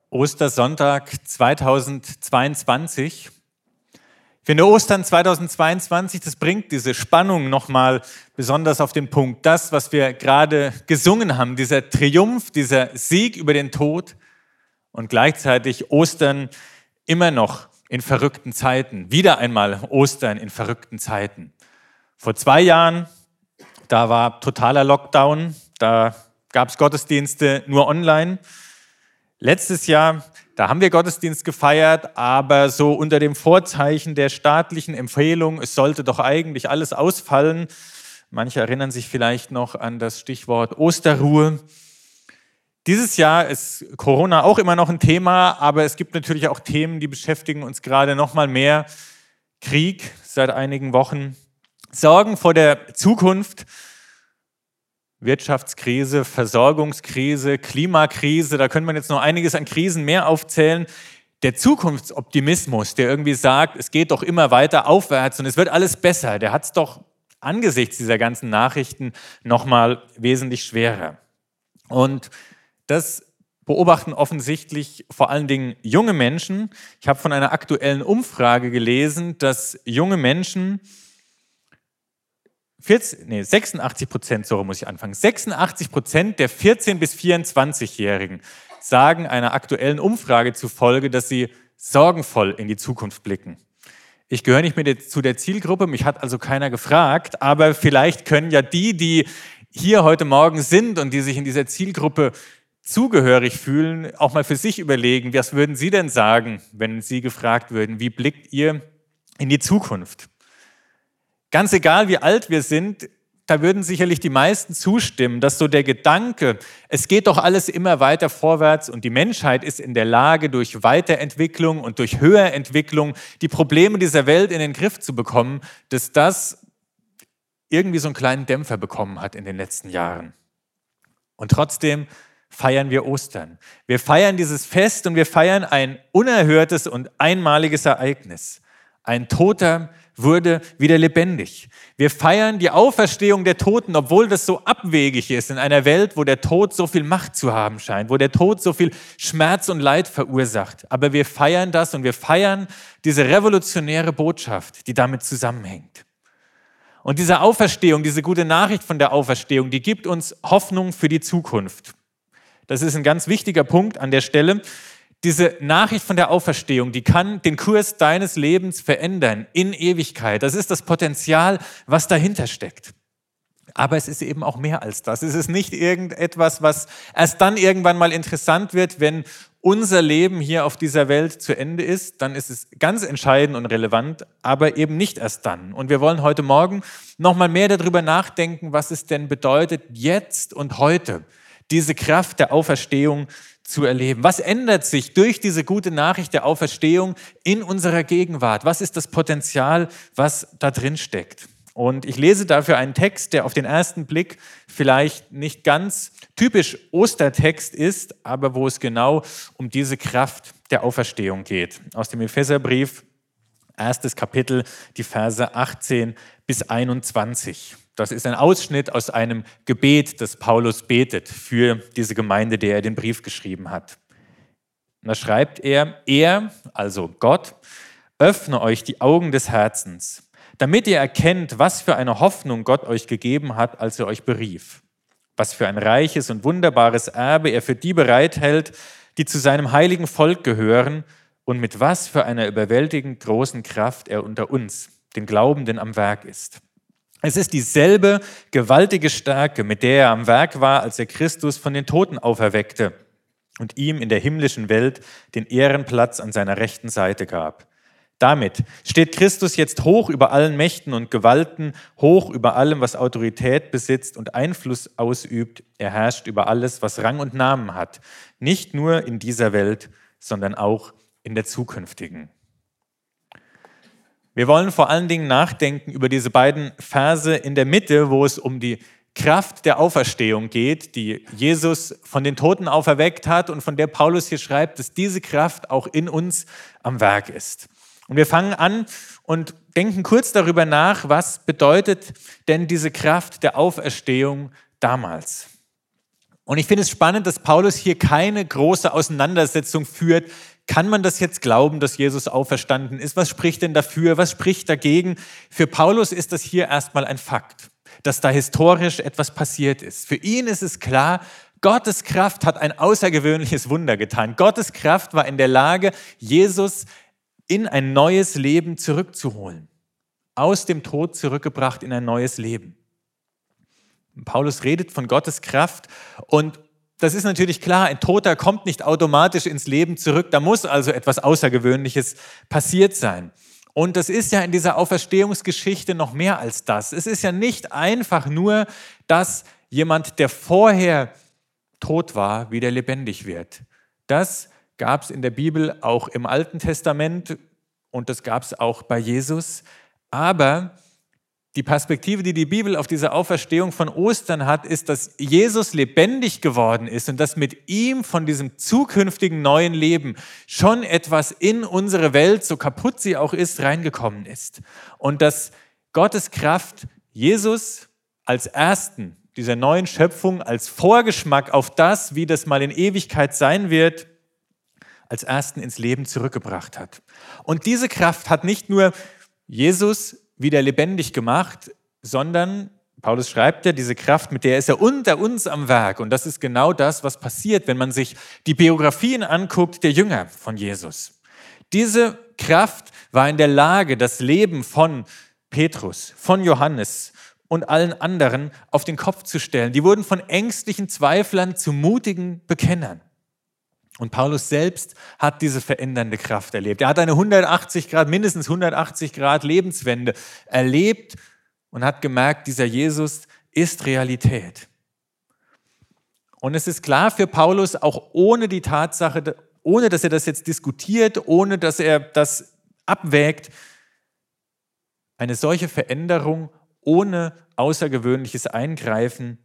Ostersonntag 2022. Ich finde, Ostern 2022, das bringt diese Spannung nochmal besonders auf den Punkt. Das, was wir gerade gesungen haben, dieser Triumph, dieser Sieg über den Tod und gleichzeitig Ostern immer noch in verrückten Zeiten. Wieder einmal Ostern in verrückten Zeiten. Vor 2 Jahren, da war totaler Lockdown, da gab es Gottesdienste nur online. Letztes Jahr, da haben wir Gottesdienst gefeiert, aber so unter dem Vorzeichen der staatlichen Empfehlung, es sollte doch eigentlich alles ausfallen. Manche erinnern sich vielleicht noch an das Stichwort Osterruhe. Dieses Jahr ist Corona auch immer noch ein Thema, aber es gibt natürlich auch Themen, die beschäftigen uns gerade noch mal mehr. Krieg seit einigen Wochen, Sorgen vor der Zukunft, Wirtschaftskrise, Versorgungskrise, Klimakrise, da könnte man jetzt noch einiges an Krisen mehr aufzählen. Der Zukunftsoptimismus, der irgendwie sagt, es geht doch immer weiter aufwärts und es wird alles besser, der hat es doch angesichts dieser ganzen Nachrichten nochmal wesentlich schwerer. Und das beobachten offensichtlich vor allen Dingen junge Menschen. Ich habe von einer aktuellen Umfrage gelesen, dass junge Menschen 86%, so muss ich anfangen. 86% der 14- bis 24-Jährigen sagen einer aktuellen Umfrage zufolge, dass sie sorgenvoll in die Zukunft blicken. Ich gehöre nicht mehr zu der Zielgruppe, mich hat also keiner gefragt, aber vielleicht können ja die hier heute Morgen sind und die sich in dieser Zielgruppe zugehörig fühlen, auch mal für sich überlegen, was würden Sie denn sagen, wenn Sie gefragt würden, wie blickt ihr in die Zukunft? Ganz egal, wie alt wir sind, da würden sicherlich die meisten zustimmen, dass so der Gedanke, es geht doch alles immer weiter vorwärts und die Menschheit ist in der Lage, durch Weiterentwicklung und durch Höherentwicklung die Probleme dieser Welt in den Griff zu bekommen, dass das irgendwie so einen kleinen Dämpfer bekommen hat in den letzten Jahren. Und trotzdem feiern wir Ostern. Wir feiern dieses Fest und wir feiern ein unerhörtes und einmaliges Ereignis. Ein Toter wurde wieder lebendig. Wir feiern die Auferstehung der Toten, obwohl das so abwegig ist in einer Welt, wo der Tod so viel Macht zu haben scheint, wo der Tod so viel Schmerz und Leid verursacht. Aber wir feiern das und wir feiern diese revolutionäre Botschaft, die damit zusammenhängt. Und diese Auferstehung, diese gute Nachricht von der Auferstehung, die gibt uns Hoffnung für die Zukunft. Das ist ein ganz wichtiger Punkt an der Stelle. Diese Nachricht von der Auferstehung, die kann den Kurs deines Lebens verändern in Ewigkeit. Das ist das Potenzial, was dahinter steckt. Aber es ist eben auch mehr als das. Es ist nicht irgendetwas, was erst dann irgendwann mal interessant wird, wenn unser Leben hier auf dieser Welt zu Ende ist. Dann ist es ganz entscheidend und relevant, aber eben nicht erst dann. Und wir wollen heute Morgen noch mal mehr darüber nachdenken, was es denn bedeutet, jetzt und heute diese Kraft der Auferstehung zu erleben. Was ändert sich durch diese gute Nachricht der Auferstehung in unserer Gegenwart? Was ist das Potenzial, was da drin steckt? Und ich lese dafür einen Text, der auf den ersten Blick vielleicht nicht ganz typisch Ostertext ist, aber wo es genau um diese Kraft der Auferstehung geht. Aus dem Epheserbrief, 1. Kapitel, die Verse 18 bis 21. Das ist ein Ausschnitt aus einem Gebet, das Paulus betet für diese Gemeinde, der er den Brief geschrieben hat. Und da schreibt er, also Gott, öffne euch die Augen des Herzens, damit ihr erkennt, was für eine Hoffnung Gott euch gegeben hat, als er euch berief. Was für ein reiches und wunderbares Erbe er für die bereithält, die zu seinem heiligen Volk gehören und mit was für einer überwältigend großen Kraft er unter uns, den Glaubenden, am Werk ist. Es ist dieselbe gewaltige Stärke, mit der er am Werk war, als er Christus von den Toten auferweckte und ihm in der himmlischen Welt den Ehrenplatz an seiner rechten Seite gab. Damit steht Christus jetzt hoch über allen Mächten und Gewalten, hoch über allem, was Autorität besitzt und Einfluss ausübt. Er herrscht über alles, was Rang und Namen hat, nicht nur in dieser Welt, sondern auch in der zukünftigen. Wir wollen vor allen Dingen nachdenken über diese beiden Verse in der Mitte, wo es um die Kraft der Auferstehung geht, die Jesus von den Toten auferweckt hat und von der Paulus hier schreibt, dass diese Kraft auch in uns am Werk ist. Und wir fangen an und denken kurz darüber nach, was bedeutet denn diese Kraft der Auferstehung damals? Und ich finde es spannend, dass Paulus hier keine große Auseinandersetzung führt. Kann man das jetzt glauben, dass Jesus auferstanden ist? Was spricht denn dafür? Was spricht dagegen? Für Paulus ist das hier erstmal ein Fakt, dass da historisch etwas passiert ist. Für ihn ist es klar, Gottes Kraft hat ein außergewöhnliches Wunder getan. Gottes Kraft war in der Lage, Jesus in ein neues Leben zurückzuholen. Aus dem Tod zurückgebracht in ein neues Leben. Paulus redet von Gottes Kraft und das ist natürlich klar, ein Toter kommt nicht automatisch ins Leben zurück, da muss also etwas Außergewöhnliches passiert sein. Und das ist ja in dieser Auferstehungsgeschichte noch mehr als das. Es ist ja nicht einfach nur, dass jemand, der vorher tot war, wieder lebendig wird. Das gab es in der Bibel auch im Alten Testament und das gab es auch bei Jesus. Aber die Perspektive, die die Bibel auf diese Auferstehung von Ostern hat, ist, dass Jesus lebendig geworden ist und dass mit ihm von diesem zukünftigen neuen Leben schon etwas in unsere Welt, so kaputt sie auch ist, reingekommen ist. Und dass Gottes Kraft Jesus als Ersten dieser neuen Schöpfung, als Vorgeschmack auf das, wie das mal in Ewigkeit sein wird, als Ersten ins Leben zurückgebracht hat. Und diese Kraft hat nicht nur Jesus wieder lebendig gemacht, sondern, Paulus schreibt ja, diese Kraft, mit der ist er unter uns am Werk. Und das ist genau das, was passiert, wenn man sich die Biografien anguckt der Jünger von Jesus. Diese Kraft war in der Lage, das Leben von Petrus, von Johannes und allen anderen auf den Kopf zu stellen. Die wurden von ängstlichen Zweiflern zu mutigen Bekennern. Und Paulus selbst hat diese verändernde Kraft erlebt. Er hat eine mindestens 180 Grad Lebenswende erlebt und hat gemerkt, dieser Jesus ist Realität. Und es ist klar für Paulus, auch ohne die Tatsache, ohne dass er das jetzt diskutiert, ohne dass er das abwägt, eine solche Veränderung ohne außergewöhnliches Eingreifen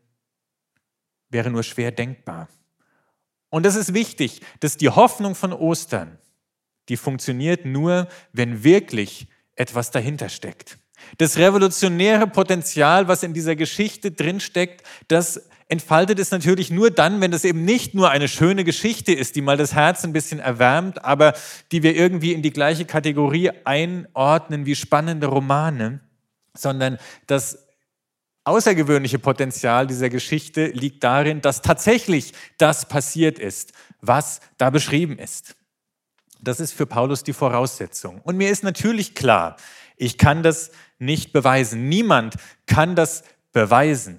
wäre nur schwer denkbar. Und das ist wichtig, dass die Hoffnung von Ostern, die funktioniert nur, wenn wirklich etwas dahinter steckt. Das revolutionäre Potenzial, was in dieser Geschichte drinsteckt, das entfaltet es natürlich nur dann, wenn das eben nicht nur eine schöne Geschichte ist, die mal das Herz ein bisschen erwärmt, aber die wir irgendwie in die gleiche Kategorie einordnen wie spannende Romane, sondern das außergewöhnliche Potenzial dieser Geschichte liegt darin, dass tatsächlich das passiert ist, was da beschrieben ist. Das ist für Paulus die Voraussetzung. Und mir ist natürlich klar, ich kann das nicht beweisen. Niemand kann das beweisen.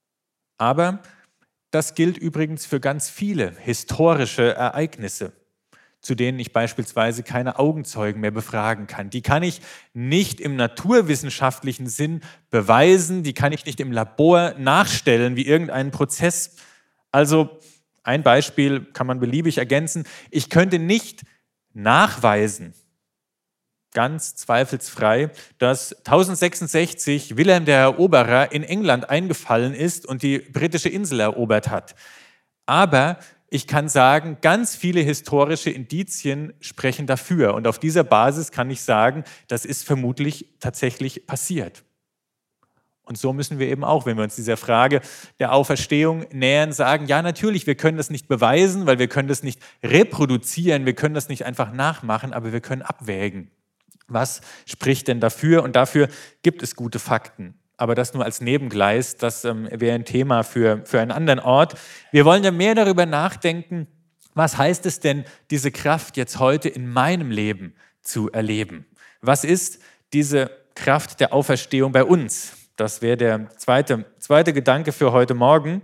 Aber das gilt übrigens für ganz viele historische Ereignisse, zu denen ich beispielsweise keine Augenzeugen mehr befragen kann. Die kann ich nicht im naturwissenschaftlichen Sinn beweisen, die kann ich nicht im Labor nachstellen wie irgendeinen Prozess. Also ein Beispiel kann man beliebig ergänzen. Ich könnte nicht nachweisen, ganz zweifelsfrei, dass 1066 Wilhelm der Eroberer in England eingefallen ist und die britische Insel erobert hat. Aber ich kann sagen, ganz viele historische Indizien sprechen dafür. Und auf dieser Basis kann ich sagen, das ist vermutlich tatsächlich passiert. Und so müssen wir eben auch, wenn wir uns dieser Frage der Auferstehung nähern, sagen, ja natürlich, wir können das nicht beweisen, weil wir können das nicht reproduzieren, wir können das nicht einfach nachmachen, aber wir können abwägen. Was spricht denn dafür? Und dafür gibt es gute Fakten. Aber das nur als Nebengleis, das wäre ein Thema für einen anderen Ort. Wir wollen ja mehr darüber nachdenken, was heißt es denn, diese Kraft jetzt heute in meinem Leben zu erleben? Was ist diese Kraft der Auferstehung bei uns? Das wäre der zweite Gedanke für heute Morgen.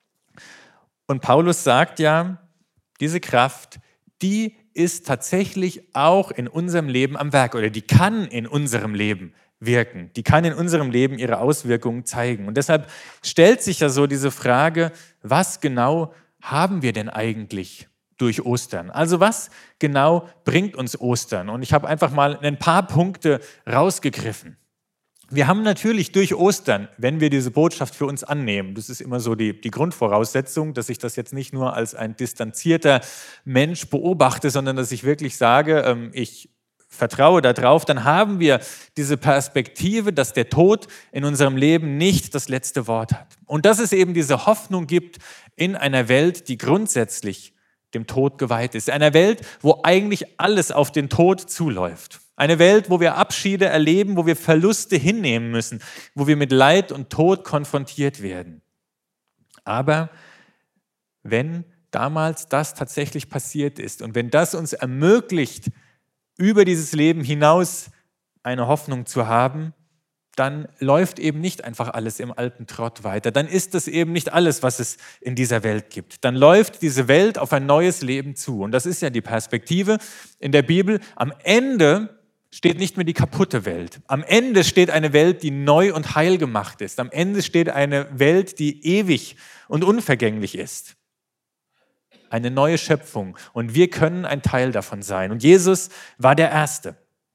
Und Paulus sagt ja, diese Kraft, die ist tatsächlich auch in unserem Leben am Werk oder die kann in unserem Leben wirken. Die kann in unserem Leben ihre Auswirkungen zeigen. Und deshalb stellt sich ja so diese Frage, was genau haben wir denn eigentlich durch Ostern? Also was genau bringt uns Ostern? Und ich habe einfach mal ein paar Punkte rausgegriffen. Wir haben natürlich durch Ostern, wenn wir diese Botschaft für uns annehmen, das ist immer so die Grundvoraussetzung, dass ich das jetzt nicht nur als ein distanzierter Mensch beobachte, sondern dass ich wirklich sage, ich vertraue darauf, dann haben wir diese Perspektive, dass der Tod in unserem Leben nicht das letzte Wort hat. Und dass es eben diese Hoffnung gibt in einer Welt, die grundsätzlich dem Tod geweiht ist. Einer Welt, wo eigentlich alles auf den Tod zuläuft. Eine Welt, wo wir Abschiede erleben, wo wir Verluste hinnehmen müssen, wo wir mit Leid und Tod konfrontiert werden. Aber wenn damals das tatsächlich passiert ist und wenn das uns ermöglicht, über dieses Leben hinaus eine Hoffnung zu haben, dann läuft eben nicht einfach alles im alten Trott weiter. Dann ist das eben nicht alles, was es in dieser Welt gibt. Dann läuft diese Welt auf ein neues Leben zu. Und das ist ja die Perspektive in der Bibel. Am Ende steht nicht mehr die kaputte Welt. Am Ende steht eine Welt, die neu und heil gemacht ist. Am Ende steht eine Welt, die ewig und unvergänglich ist. Eine neue Schöpfung. Und wir können ein Teil davon sein. Und Jesus war der Erste.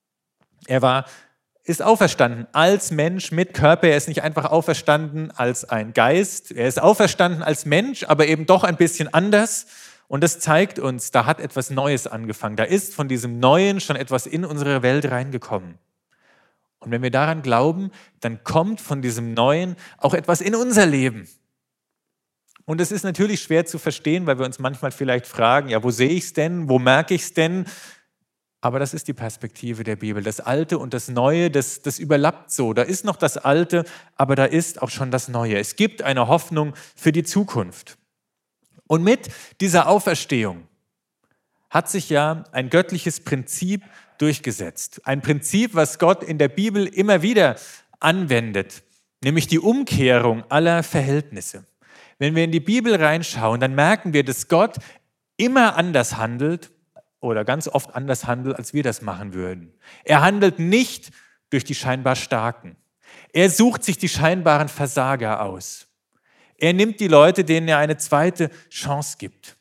Er ist auferstanden als Mensch mit Körper. Er ist nicht einfach auferstanden als ein Geist. Er ist auferstanden als Mensch, aber eben doch ein bisschen anders. Und das zeigt uns, da hat etwas Neues angefangen. Da ist von diesem Neuen schon etwas in unsere Welt reingekommen. Und wenn wir daran glauben, dann kommt von diesem Neuen auch etwas in unser Leben. Und es ist natürlich schwer zu verstehen, weil wir uns manchmal vielleicht fragen, ja, wo sehe ich es denn? Wo merke ich es denn? Aber das ist die Perspektive der Bibel. Das Alte und das Neue, das überlappt so. Da ist noch das Alte, aber da ist auch schon das Neue. Es gibt eine Hoffnung für die Zukunft. Und mit dieser Auferstehung hat sich ja ein göttliches Prinzip durchgesetzt. Ein Prinzip, was Gott in der Bibel immer wieder anwendet, nämlich die Umkehrung aller Verhältnisse. Wenn wir in die Bibel reinschauen, dann merken wir, dass Gott immer anders handelt oder ganz oft anders handelt, als wir das machen würden. Er handelt nicht durch die scheinbar Starken. Er sucht sich die scheinbaren Versager aus. Er nimmt die Leute, denen er eine zweite Chance gibt.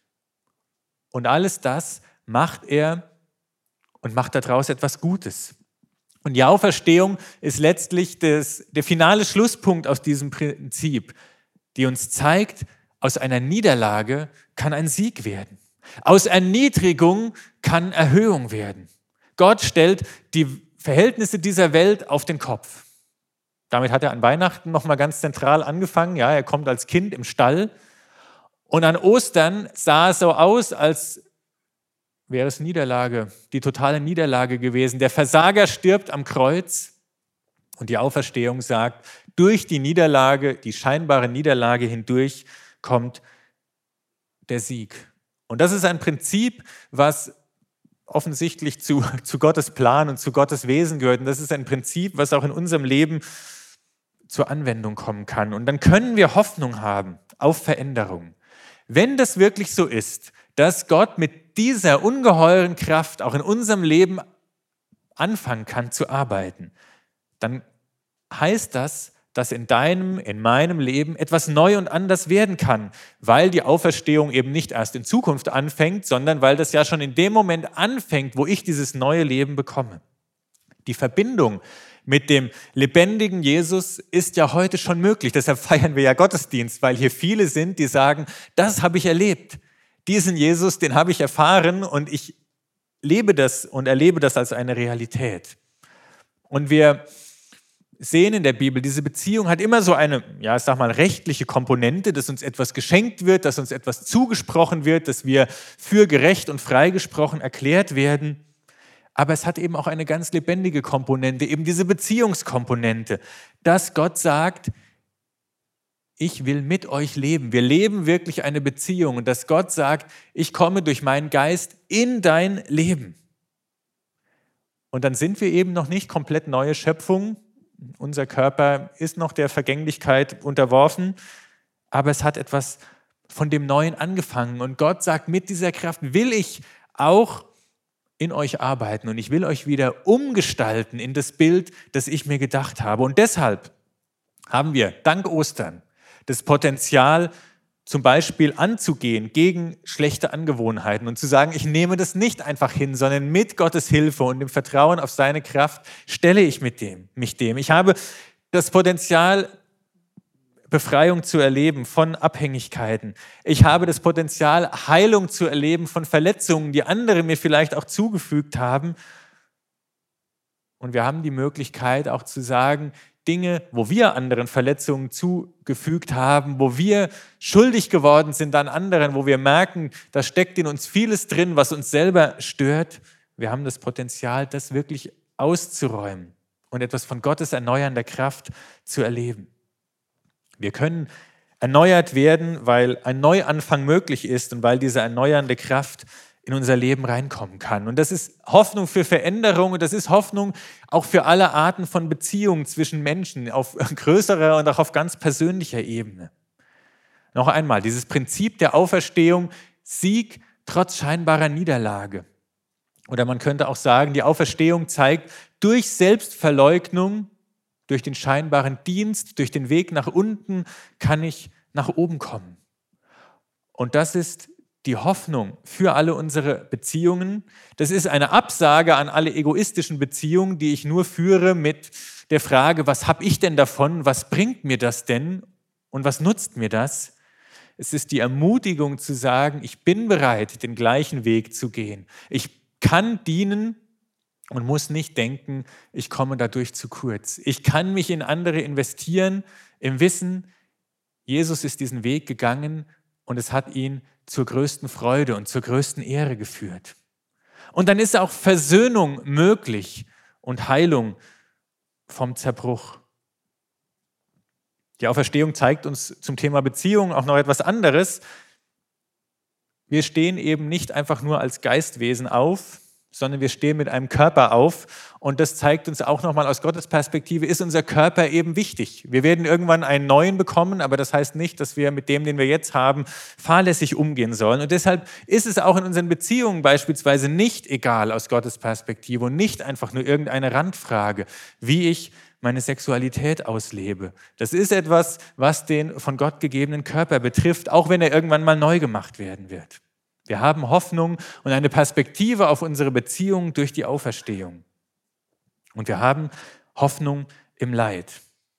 Und alles das macht er und macht daraus etwas Gutes. Und die Auferstehung ist letztlich der finale Schlusspunkt aus diesem Prinzip, die uns zeigt, aus einer Niederlage kann ein Sieg werden. Aus Erniedrigung kann Erhöhung werden. Gott stellt die Verhältnisse dieser Welt auf den Kopf. Damit hat er an Weihnachten nochmal ganz zentral angefangen. Ja, er kommt als Kind im Stall. Und an Ostern sah es so aus, als wäre es Niederlage, die totale Niederlage gewesen. Der Versager stirbt am Kreuz. Und die Auferstehung sagt, durch die Niederlage, die scheinbare Niederlage hindurch, kommt der Sieg. Und das ist ein Prinzip, was offensichtlich zu Gottes Plan und zu Gottes Wesen gehört. Und das ist ein Prinzip, was auch in unserem Leben zur Anwendung kommen kann. Und dann können wir Hoffnung haben auf Veränderung. Wenn das wirklich so ist, dass Gott mit dieser ungeheuren Kraft auch in unserem Leben anfangen kann zu arbeiten, dann heißt das, dass in deinem, in meinem Leben etwas neu und anders werden kann, weil die Auferstehung eben nicht erst in Zukunft anfängt, sondern weil das ja schon in dem Moment anfängt, wo ich dieses neue Leben bekomme. Die Verbindung mit dem lebendigen Jesus ist ja heute schon möglich. Deshalb feiern wir ja Gottesdienst, weil hier viele sind, die sagen, das habe ich erlebt. Diesen Jesus, den habe ich erfahren und ich lebe das und erlebe das als eine Realität. Und wir sehen in der Bibel, diese Beziehung hat immer so eine, ja, ich sag mal, rechtliche Komponente, dass uns etwas geschenkt wird, dass uns etwas zugesprochen wird, dass wir für gerecht und freigesprochen erklärt werden. Aber es hat eben auch eine ganz lebendige Komponente, eben diese Beziehungskomponente, dass Gott sagt, ich will mit euch leben. Wir leben wirklich eine Beziehung und dass Gott sagt, ich komme durch meinen Geist in dein Leben. Und dann sind wir eben noch nicht komplett neue Schöpfungen. Unser Körper ist noch der Vergänglichkeit unterworfen, aber es hat etwas von dem Neuen angefangen. Und Gott sagt, mit dieser Kraft will ich auch in euch arbeiten und ich will euch wieder umgestalten in das Bild, das ich mir gedacht habe. Und deshalb haben wir dank Ostern das Potenzial, zum Beispiel anzugehen gegen schlechte Angewohnheiten und zu sagen, ich nehme das nicht einfach hin, sondern mit Gottes Hilfe und dem Vertrauen auf seine Kraft stelle ich mich dem. Ich habe das Potenzial, Befreiung zu erleben von Abhängigkeiten. Ich habe das Potenzial, Heilung zu erleben von Verletzungen, die andere mir vielleicht auch zugefügt haben. Und wir haben die Möglichkeit auch zu sagen, Dinge, wo wir anderen Verletzungen zugefügt haben, wo wir schuldig geworden sind an anderen, wo wir merken, da steckt in uns vieles drin, was uns selber stört. Wir haben das Potenzial, das wirklich auszuräumen und etwas von Gottes erneuernder Kraft zu erleben. Wir können erneuert werden, weil ein Neuanfang möglich ist und weil diese erneuernde Kraft in unser Leben reinkommen kann. Und das ist Hoffnung für Veränderung und das ist Hoffnung auch für alle Arten von Beziehungen zwischen Menschen auf größerer und auch auf ganz persönlicher Ebene. Noch einmal, dieses Prinzip der Auferstehung, Sieg trotz scheinbarer Niederlage. Oder man könnte auch sagen, die Auferstehung zeigt, durch Selbstverleugnung, durch den scheinbaren Dienst, durch den Weg nach unten kann ich nach oben kommen. Und das ist die Hoffnung für alle unsere Beziehungen. Das ist eine Absage an alle egoistischen Beziehungen, die ich nur führe mit der Frage, was habe ich denn davon, was bringt mir das denn und was nutzt mir das? Es ist die Ermutigung zu sagen, ich bin bereit, den gleichen Weg zu gehen. Ich kann dienen und muss nicht denken, ich komme dadurch zu kurz. Ich kann mich in andere investieren, im Wissen, Jesus ist diesen Weg gegangen und es hat ihn zur größten Freude und zur größten Ehre geführt. Und dann ist auch Versöhnung möglich und Heilung vom Zerbruch. Die Auferstehung zeigt uns zum Thema Beziehung auch noch etwas anderes. Wir stehen eben nicht einfach nur als Geistwesen auf, sondern wir stehen mit einem Körper auf. Und das zeigt uns auch nochmal aus Gottes Perspektive, ist unser Körper eben wichtig. Wir werden irgendwann einen neuen bekommen, aber das heißt nicht, dass wir mit dem, den wir jetzt haben, fahrlässig umgehen sollen. Und deshalb ist es auch in unseren Beziehungen beispielsweise nicht egal aus Gottes Perspektive und nicht einfach nur irgendeine Randfrage, wie ich meine Sexualität auslebe. Das ist etwas, was den von Gott gegebenen Körper betrifft, auch wenn er irgendwann mal neu gemacht werden wird. Wir haben Hoffnung und eine Perspektive auf unsere Beziehung durch die Auferstehung. Und wir haben Hoffnung im Leid.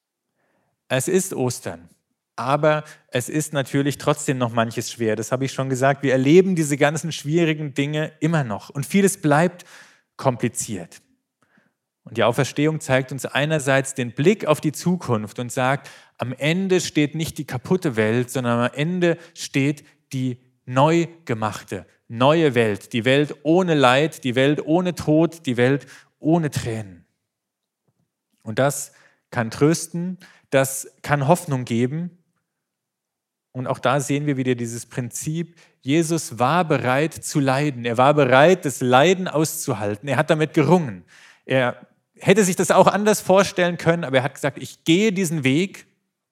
Es ist Ostern, aber es ist natürlich trotzdem noch manches schwer. Das habe ich schon gesagt. Wir erleben diese ganzen schwierigen Dinge immer noch und vieles bleibt kompliziert. Und die Auferstehung zeigt uns einerseits den Blick auf die Zukunft und sagt, am Ende steht nicht die kaputte Welt, sondern am Ende steht die neu gemachte, neue Welt, die Welt ohne Leid, die Welt ohne Tod, die Welt ohne Tränen. Und das kann trösten, das kann Hoffnung geben. Und auch da sehen wir wieder dieses Prinzip, Jesus war bereit zu leiden. Er war bereit, das Leiden auszuhalten. Er hat damit gerungen. Er hätte sich das auch anders vorstellen können, aber er hat gesagt, ich gehe diesen Weg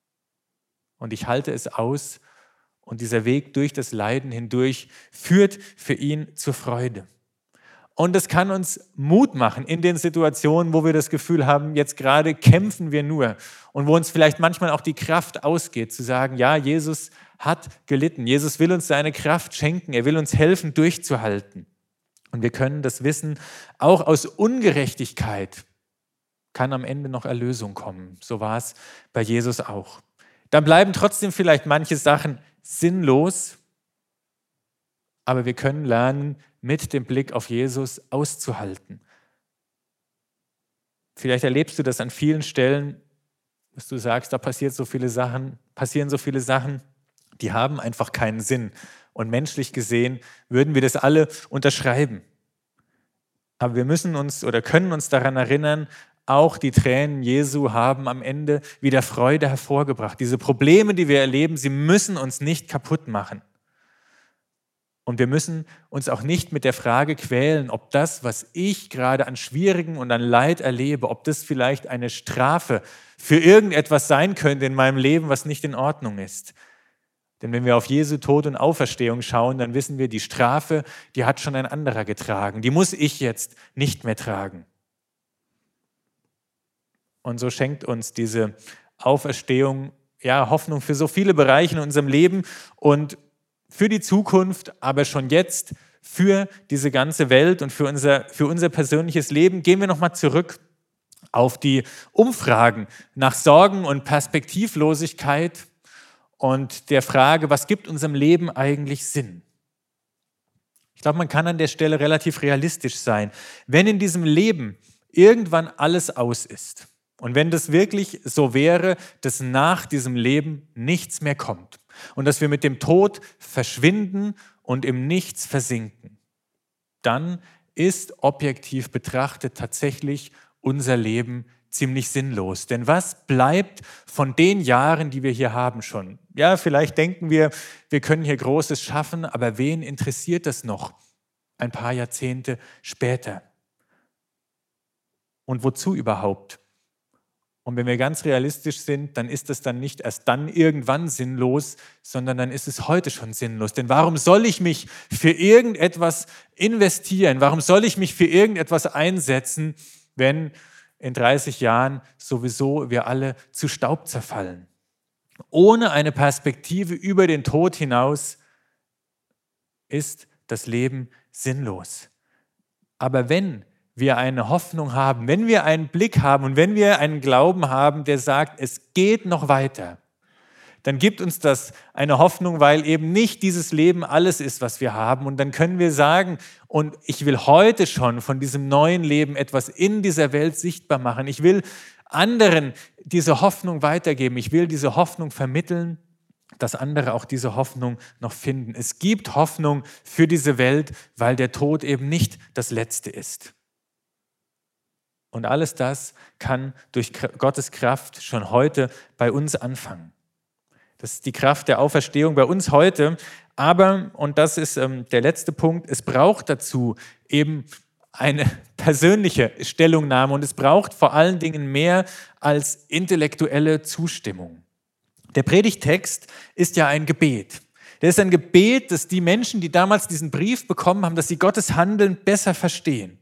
und ich halte es aus. Und dieser Weg durch das Leiden hindurch führt für ihn zur Freude. Und es kann uns Mut machen in den Situationen, wo wir das Gefühl haben, jetzt gerade kämpfen wir nur und wo uns vielleicht manchmal auch die Kraft ausgeht, zu sagen, ja, Jesus hat gelitten. Jesus will uns seine Kraft schenken. Er will uns helfen, durchzuhalten. Und wir können das wissen, auch aus Ungerechtigkeit kann am Ende noch Erlösung kommen. So war es bei Jesus auch. Dann bleiben trotzdem vielleicht manche Sachen sinnlos, aber wir können lernen, mit dem Blick auf Jesus auszuhalten. Vielleicht erlebst du das an vielen Stellen, dass du sagst, da passieren so viele Sachen, die haben einfach keinen Sinn. Und menschlich gesehen würden wir das alle unterschreiben. Aber wir müssen uns oder können uns daran erinnern, auch die Tränen Jesu haben am Ende wieder Freude hervorgebracht. Diese Probleme, die wir erleben, sie müssen uns nicht kaputt machen. Und wir müssen uns auch nicht mit der Frage quälen, ob das, was ich gerade an Schwierigen und an Leid erlebe, ob das vielleicht eine Strafe für irgendetwas sein könnte in meinem Leben, was nicht in Ordnung ist. Denn wenn wir auf Jesu Tod und Auferstehung schauen, dann wissen wir, die Strafe, die hat schon ein anderer getragen. Die muss ich jetzt nicht mehr tragen. Und so schenkt uns diese Auferstehung Hoffnung für so viele Bereiche in unserem Leben und für die Zukunft, aber schon jetzt für diese ganze Welt und für unser persönliches Leben. Gehen wir nochmal zurück auf die Umfragen nach Sorgen und Perspektivlosigkeit und der Frage, was gibt unserem Leben eigentlich Sinn? Ich glaube, man kann an der Stelle relativ realistisch sein. Wenn in diesem Leben irgendwann alles aus ist und wenn das wirklich so wäre, dass nach diesem Leben nichts mehr kommt und dass wir mit dem Tod verschwinden und im Nichts versinken, dann ist objektiv betrachtet tatsächlich unser Leben ziemlich sinnlos. Denn was bleibt von den Jahren, die wir hier haben schon? Ja, vielleicht denken wir können hier Großes schaffen, aber wen interessiert das noch ein paar Jahrzehnte später? Und wozu überhaupt? Und wenn wir ganz realistisch sind, dann ist es dann nicht erst dann irgendwann sinnlos, sondern dann ist es heute schon sinnlos. Denn warum soll ich mich für irgendetwas investieren? Warum soll ich mich für irgendetwas einsetzen, wenn in 30 Jahren sowieso wir alle zu Staub zerfallen? Ohne eine Perspektive über den Tod hinaus ist das Leben sinnlos. Aber wenn wir eine Hoffnung haben, wenn wir einen Blick haben und wenn wir einen Glauben haben, der sagt, es geht noch weiter, dann gibt uns das eine Hoffnung, weil eben nicht dieses Leben alles ist, was wir haben. Und dann können wir sagen, und ich will heute schon von diesem neuen Leben etwas in dieser Welt sichtbar machen. Ich will anderen diese Hoffnung weitergeben. Ich will diese Hoffnung vermitteln, dass andere auch diese Hoffnung noch finden. Es gibt Hoffnung für diese Welt, weil der Tod eben nicht das Letzte ist. Und alles das kann durch Gottes Kraft schon heute bei uns anfangen. Das ist die Kraft der Auferstehung bei uns heute. Aber, und das ist der letzte Punkt, es braucht dazu eben eine persönliche Stellungnahme und es braucht vor allen Dingen mehr als intellektuelle Zustimmung. Der Predigtext ist ja ein Gebet. Der ist ein Gebet, dass die Menschen, die damals diesen Brief bekommen haben, dass sie Gottes Handeln besser verstehen.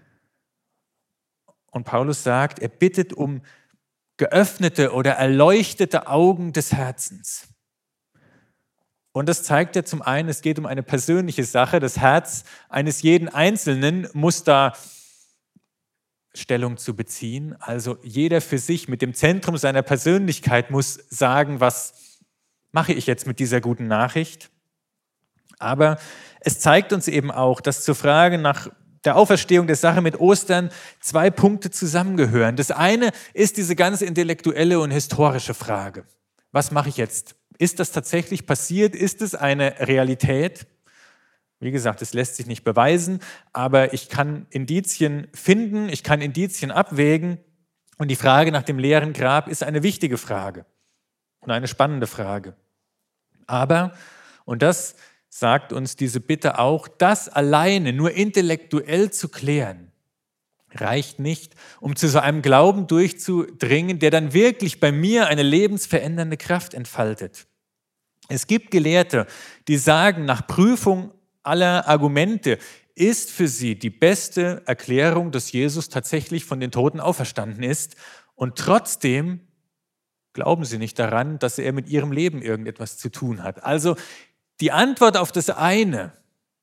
Und Paulus sagt, er bittet um geöffnete oder erleuchtete Augen des Herzens. Und das zeigt ja zum einen, es geht um eine persönliche Sache. Das Herz eines jeden Einzelnen muss da Stellung zu beziehen. Also jeder für sich mit dem Zentrum seiner Persönlichkeit muss sagen, was mache ich jetzt mit dieser guten Nachricht? Aber es zeigt uns eben auch, dass zur Frage nach der Auferstehung der Sache mit Ostern 2 Punkte zusammengehören. Das eine ist diese ganze intellektuelle und historische Frage. Was mache ich jetzt? Ist das tatsächlich passiert? Ist es eine Realität? Wie gesagt, es lässt sich nicht beweisen, aber ich kann Indizien finden, ich kann Indizien abwägen und die Frage nach dem leeren Grab ist eine wichtige Frage und eine spannende Frage. Aber, und das sagt uns diese Bitte auch, das alleine nur intellektuell zu klären, reicht nicht, um zu so einem Glauben durchzudringen, der dann wirklich bei mir eine lebensverändernde Kraft entfaltet. Es gibt Gelehrte, die sagen, nach Prüfung aller Argumente ist für sie die beste Erklärung, dass Jesus tatsächlich von den Toten auferstanden ist und trotzdem glauben sie nicht daran, dass er mit ihrem Leben irgendetwas zu tun hat. Also die Antwort auf das eine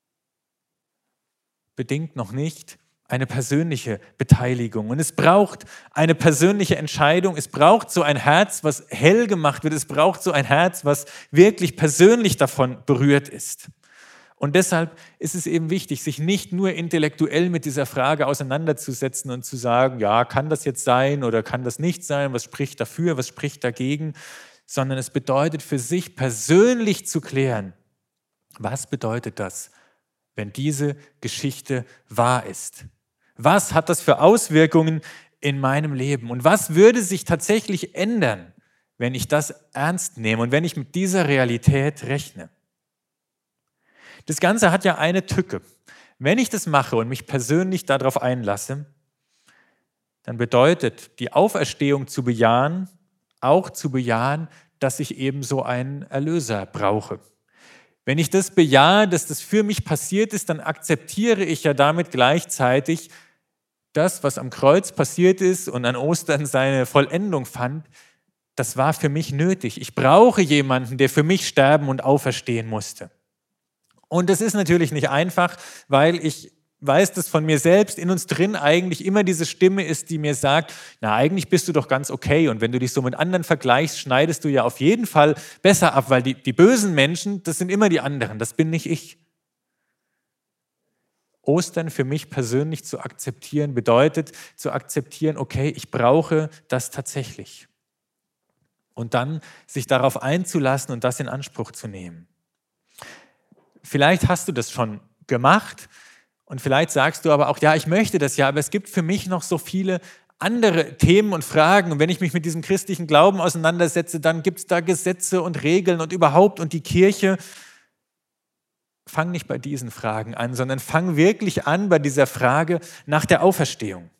bedingt noch nicht eine persönliche Beteiligung. Und es braucht eine persönliche Entscheidung. Es braucht so ein Herz, was hell gemacht wird. Es braucht so ein Herz, was wirklich persönlich davon berührt ist. Und deshalb ist es eben wichtig, sich nicht nur intellektuell mit dieser Frage auseinanderzusetzen und zu sagen, ja, kann das jetzt sein oder kann das nicht sein? Was spricht dafür, was spricht dagegen? Sondern es bedeutet für sich persönlich zu klären, was bedeutet das, wenn diese Geschichte wahr ist? Was hat das für Auswirkungen in meinem Leben? Und was würde sich tatsächlich ändern, wenn ich das ernst nehme und wenn ich mit dieser Realität rechne? Das Ganze hat ja eine Tücke. Wenn ich das mache und mich persönlich darauf einlasse, dann bedeutet die Auferstehung zu bejahen, auch zu bejahen, dass ich eben so einen Erlöser brauche. Wenn ich das bejahe, dass das für mich passiert ist, dann akzeptiere ich ja damit gleichzeitig das, was am Kreuz passiert ist und an Ostern seine Vollendung fand, das war für mich nötig. Ich brauche jemanden, der für mich sterben und auferstehen musste. Und das ist natürlich nicht einfach, weil ich weiß, dass von mir selbst in uns drin eigentlich immer diese Stimme ist, die mir sagt, na, eigentlich bist du doch ganz okay. Und wenn du dich so mit anderen vergleichst, schneidest du ja auf jeden Fall besser ab, weil die bösen Menschen, das sind immer die anderen, das bin nicht ich. Ostern für mich persönlich zu akzeptieren bedeutet, zu akzeptieren, okay, ich brauche das tatsächlich. Und dann sich darauf einzulassen und das in Anspruch zu nehmen. Vielleicht hast du das schon gemacht und vielleicht sagst du aber auch, ja, ich möchte das ja, aber es gibt für mich noch so viele andere Themen und Fragen. Und wenn ich mich mit diesem christlichen Glauben auseinandersetze, dann gibt es da Gesetze und Regeln und überhaupt und die Kirche. Fang nicht bei diesen Fragen an, sondern fang wirklich an bei dieser Frage nach der Auferstehung.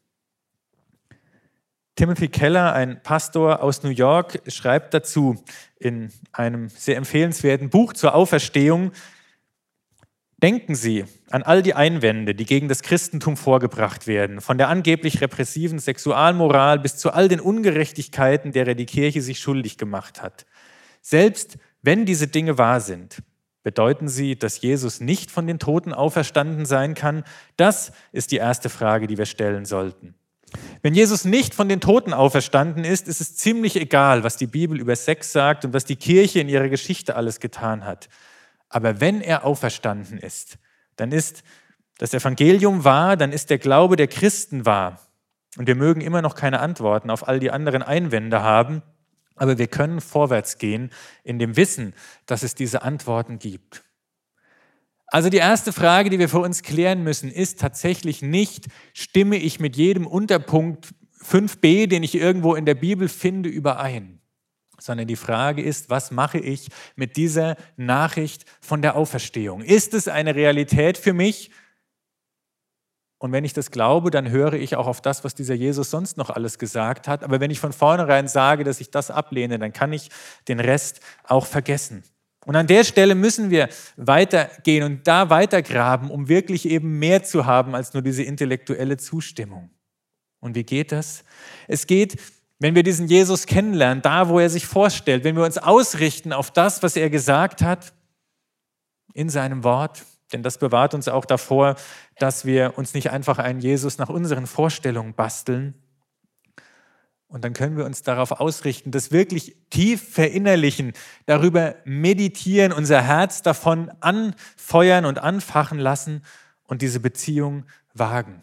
Timothy Keller, ein Pastor aus New York, schreibt dazu in einem sehr empfehlenswerten Buch zur Auferstehung: Denken Sie an all die Einwände, die gegen das Christentum vorgebracht werden, von der angeblich repressiven Sexualmoral bis zu all den Ungerechtigkeiten, derer die Kirche sich schuldig gemacht hat. Selbst wenn diese Dinge wahr sind, bedeuten sie, dass Jesus nicht von den Toten auferstanden sein kann? Das ist die erste Frage, die wir stellen sollten. Wenn Jesus nicht von den Toten auferstanden ist, ist es ziemlich egal, was die Bibel über Sex sagt und was die Kirche in ihrer Geschichte alles getan hat. Aber wenn er auferstanden ist, dann ist das Evangelium wahr, dann ist der Glaube der Christen wahr. Und wir mögen immer noch keine Antworten auf all die anderen Einwände haben, aber wir können vorwärts gehen in dem Wissen, dass es diese Antworten gibt. Also die erste Frage, die wir für uns klären müssen, ist tatsächlich nicht, stimme ich mit jedem Unterpunkt 5b, den ich irgendwo in der Bibel finde, überein, sondern die Frage ist, was mache ich mit dieser Nachricht von der Auferstehung? Ist es eine Realität für mich? Und wenn ich das glaube, dann höre ich auch auf das, was dieser Jesus sonst noch alles gesagt hat. Aber wenn ich von vornherein sage, dass ich das ablehne, dann kann ich den Rest auch vergessen. Und an der Stelle müssen wir weitergehen und da weitergraben, um wirklich eben mehr zu haben als nur diese intellektuelle Zustimmung. Und wie geht das? Es geht, wenn wir diesen Jesus kennenlernen, da wo er sich vorstellt, wenn wir uns ausrichten auf das, was er gesagt hat, in seinem Wort, denn das bewahrt uns auch davor, dass wir uns nicht einfach einen Jesus nach unseren Vorstellungen basteln. Und dann können wir uns darauf ausrichten, das wirklich tief verinnerlichen, darüber meditieren, unser Herz davon anfeuern und anfachen lassen und diese Beziehung wagen.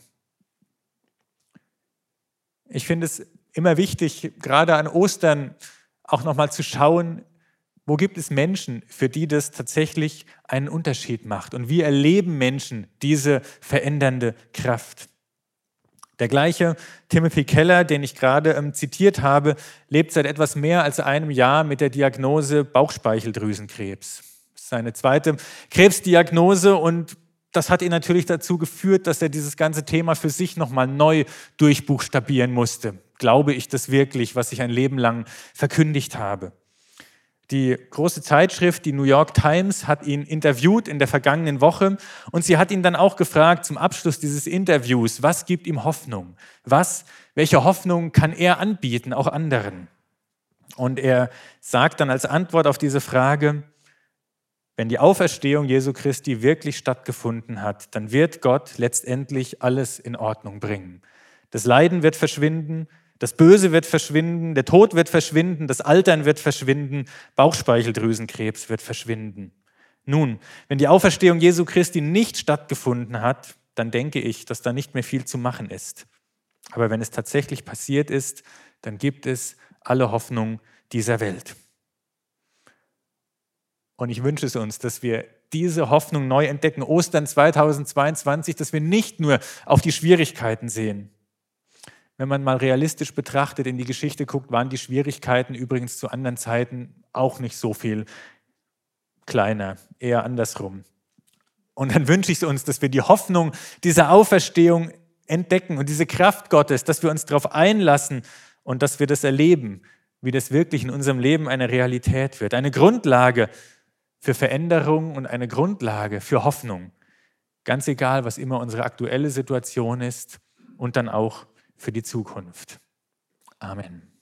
Ich finde es immer wichtig, gerade an Ostern auch nochmal zu schauen, wo gibt es Menschen, für die das tatsächlich einen Unterschied macht? Und wie erleben Menschen diese verändernde Kraft? Der gleiche Timothy Keller, den ich gerade zitiert habe, lebt seit etwas mehr als einem Jahr mit der Diagnose Bauchspeicheldrüsenkrebs. Das ist seine zweite Krebsdiagnose und das hat ihn natürlich dazu geführt, dass er dieses ganze Thema für sich nochmal neu durchbuchstabieren musste. Glaube ich das wirklich, was ich ein Leben lang verkündigt habe? Die große Zeitschrift, die New York Times, hat ihn interviewt in der vergangenen Woche und sie hat ihn dann auch gefragt zum Abschluss dieses Interviews, was gibt ihm Hoffnung? Welche Hoffnung kann er anbieten, auch anderen? Und er sagt dann als Antwort auf diese Frage, wenn die Auferstehung Jesu Christi wirklich stattgefunden hat, dann wird Gott letztendlich alles in Ordnung bringen. Das Leiden wird verschwinden, das Böse wird verschwinden, der Tod wird verschwinden, das Altern wird verschwinden, Bauchspeicheldrüsenkrebs wird verschwinden. Nun, wenn die Auferstehung Jesu Christi nicht stattgefunden hat, dann denke ich, dass da nicht mehr viel zu machen ist. Aber wenn es tatsächlich passiert ist, dann gibt es alle Hoffnung dieser Welt. Und ich wünsche es uns, dass wir diese Hoffnung neu entdecken, Ostern 2022, dass wir nicht nur auf die Schwierigkeiten sehen. Wenn man mal realistisch betrachtet, in die Geschichte guckt, waren die Schwierigkeiten übrigens zu anderen Zeiten auch nicht so viel kleiner, eher andersrum. Und dann wünsche ich es uns, dass wir die Hoffnung dieser Auferstehung entdecken und diese Kraft Gottes, dass wir uns darauf einlassen und dass wir das erleben, wie das wirklich in unserem Leben eine Realität wird. Eine Grundlage für Veränderung und eine Grundlage für Hoffnung. Ganz egal, was immer unsere aktuelle Situation ist und dann auch für die Zukunft. Amen.